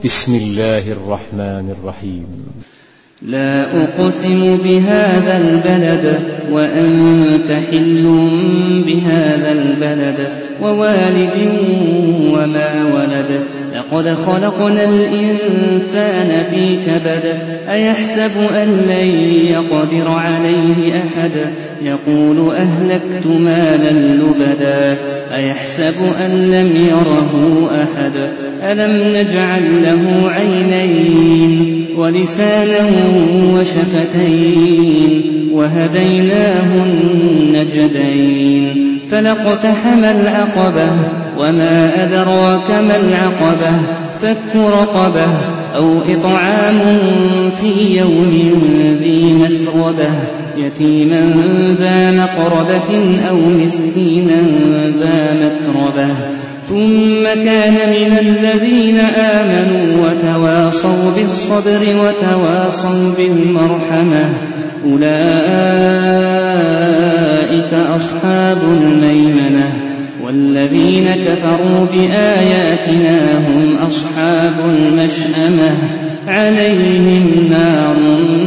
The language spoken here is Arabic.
بسم الله الرحمن الرحيم. لا أقسم بهذا البلد وأنت حل بهذا البلد ووالد وما ولد لقد خلقنا الإنسان في كبد أيحسب أن لن يقدر عليه أحد يقول أهلكت مالا لبدا أيحسب أن لم يره أحد ألم نجعل له عينين ولسانا وشفتين وهديناه النجدين فلاقتحم العقبة وما أدراك ما العقبة فك رقبة أو إطعام في يوم ذي مسغبة يتيما ذا مقربة أو مسكينا ذا متربة ثم كان من الذين آمنوا وتواصوا بالصبر وتواصوا بالمرحمة أولئك أصحاب الميمنة والذين كفروا بآياتنا هم أصحاب المشأمة عليهم نار